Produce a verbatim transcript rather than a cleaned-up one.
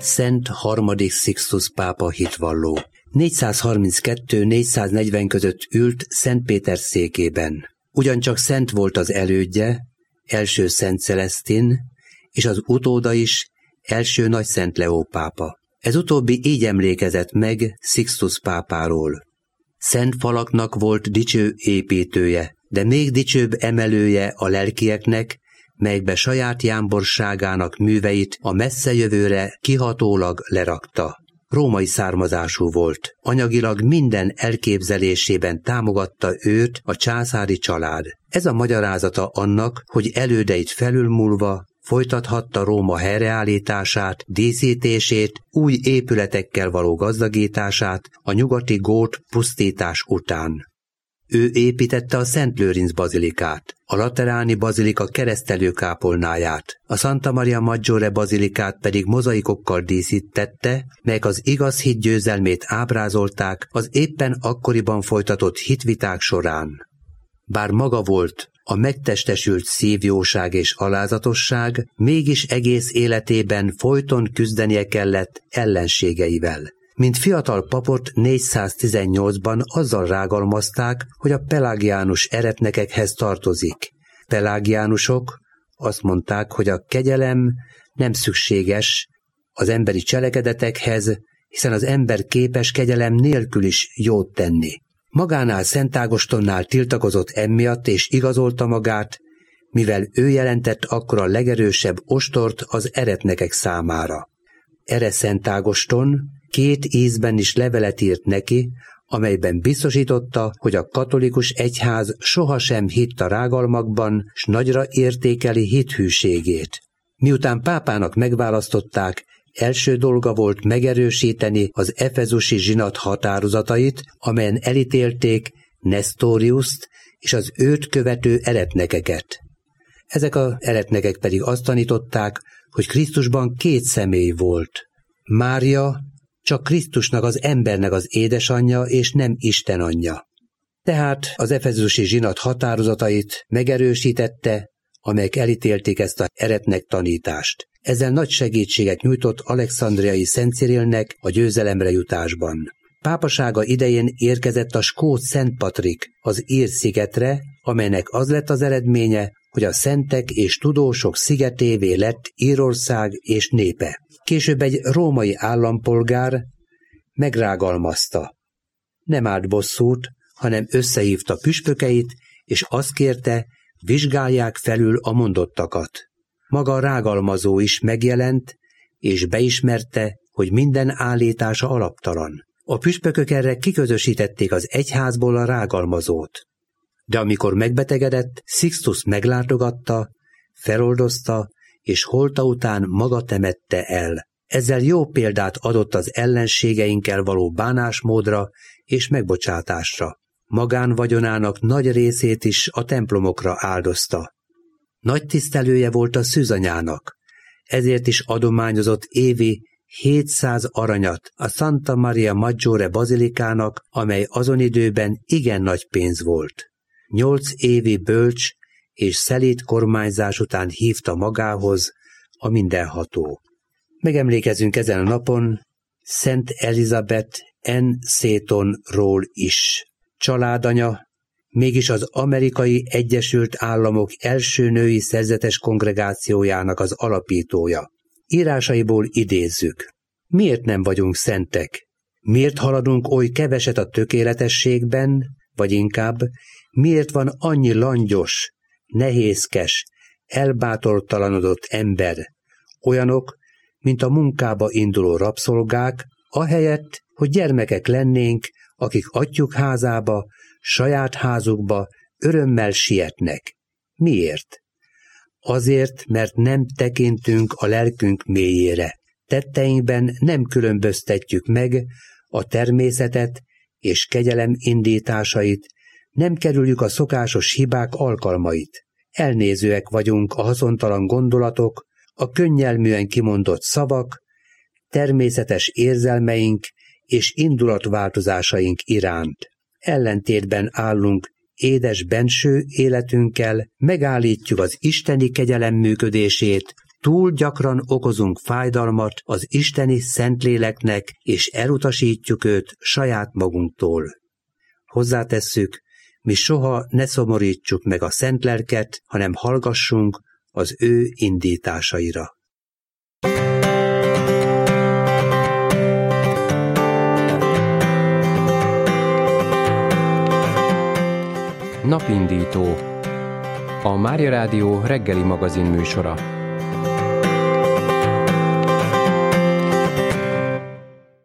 Szent harmadik Sixtus pápa hitvalló. négyszázharminckettő-négyszáznegyven között ült Szent Péter székében. Ugyancsak szent volt az elődje, első Szent Celesztin, és az utóda is, első Nagy Szent Leó pápa. Ez utóbbi így emlékezett meg Sixtus pápáról. Szent falaknak volt dicső építője, de még dicsőbb emelője a lelkieknek, melyekbe saját jámborságának műveit a messzejövőre kihatólag lerakta. Római származású volt, anyagilag minden elképzelésében támogatta őt a császári család. Ez a magyarázata annak, hogy elődeit felülmúlva folytathatta Róma helyreállítását, díszítését, új épületekkel való gazdagítását a nyugati gót pusztítás után. Ő építette a Szent Lőrinc bazilikát, a Lateráni bazilika keresztelőkápolnáját, a Santa Maria Maggiore bazilikát pedig mozaikokkal díszítette, melyek az igaz hit győzelmét ábrázolták az éppen akkoriban folytatott hitviták során. Bár maga volt a megtestesült szívjóság és alázatosság, mégis egész életében folyton küzdenie kellett ellenségeivel. Mint fiatal papot négyszáztizennyolcban azzal rágalmazták, hogy a pelágiánus eretnekekhez tartozik. Pelágiánusok azt mondták, hogy a kegyelem nem szükséges az emberi cselekedetekhez, hiszen az ember képes kegyelem nélkül is jót tenni. Magánál Szent Ágostonnál tiltakozott emiatt és igazolta magát, mivel ő jelentett akkor a legerősebb ostort az eretnekek számára. Erre Szent Ágoston két ízben is levelet írt neki, amelyben biztosította, hogy a katolikus egyház sohasem hitt a rágalmakban, s nagyra értékeli hithűségét. Miután pápának megválasztották, első dolga volt megerősíteni az efezusi zsinat határozatait, amelyen elítélték Nestoriust és az őt követő eretnekeket. Ezek az eretnekek pedig azt tanították, hogy Krisztusban két személy volt. Mária csak Krisztusnak, az embernek az édesanyja, és nem Isten anyja. Tehát az efezusi zsinat határozatait megerősítette, amelyek elítélték ezt a eretnek tanítást. Ezzel nagy segítséget nyújtott Alexandriai Szent Cirilnek a győzelemre jutásban. Pápasága idején érkezett a skót Szent Patrik az ír szigetre, amelynek az lett az eredménye, hogy a szentek és tudósok szigetévé lett Írország és népe. Később egy római állampolgár megrágalmazta. Nem állt bosszút, hanem összehívta püspökeit, és azt kérte, vizsgálják felül a mondottakat. Maga a rágalmazó is megjelent, és beismerte, hogy minden állítása alaptalan. A püspökök erre kiközösítették az egyházból a rágalmazót. De amikor megbetegedett, Sixtus meglátogatta, feloldozta, és holta után maga temette el. Ezzel jó példát adott az ellenségeinkkel való bánásmódra és megbocsátásra. Magánvagyonának nagy részét is a templomokra áldozta. Nagy tisztelője volt a szűzanyának, ezért is adományozott évi hétszáz aranyat a Santa Maria Maggiore bazilikának, amely azon időben igen nagy pénz volt. Nyolc évi bölcs és szelíd kormányzás után hívta magához a mindenható. Megemlékezünk ezen a napon Szent Elizabeth N. Setonról is. Családanya, mégis az Amerikai Egyesült Államok első női szerzetes kongregációjának az alapítója. Írásaiból idézzük. Miért nem vagyunk szentek? Miért haladunk oly keveset a tökéletességben, vagy inkább, miért van annyi langyos, nehézkes, elbátortalanodott ember, olyanok, mint a munkába induló rabszolgák, ahelyett, hogy gyermekek lennénk, akik atyjuk házába, saját házukba örömmel sietnek. Miért? Azért, mert nem tekintünk a lelkünk mélyére. Tetteinkben nem különböztetjük meg a természetet és kegyelem indításait, nem kerüljük a szokásos hibák alkalmait. Elnézőek vagyunk a haszontalan gondolatok, a könnyelműen kimondott szavak, természetes érzelmeink és indulatváltozásaink iránt. Ellentétben állunk édes benső életünkkel, megállítjuk az isteni kegyelem működését, túl gyakran okozunk fájdalmat az isteni Szentléleknek, és elutasítjuk őt saját magunktól. Hozzátesszük, mi soha ne szomorítsuk meg a Szent Lelket, hanem hallgassunk az ő indításaira. Napindító. A Mária Rádió reggeli magazin műsora.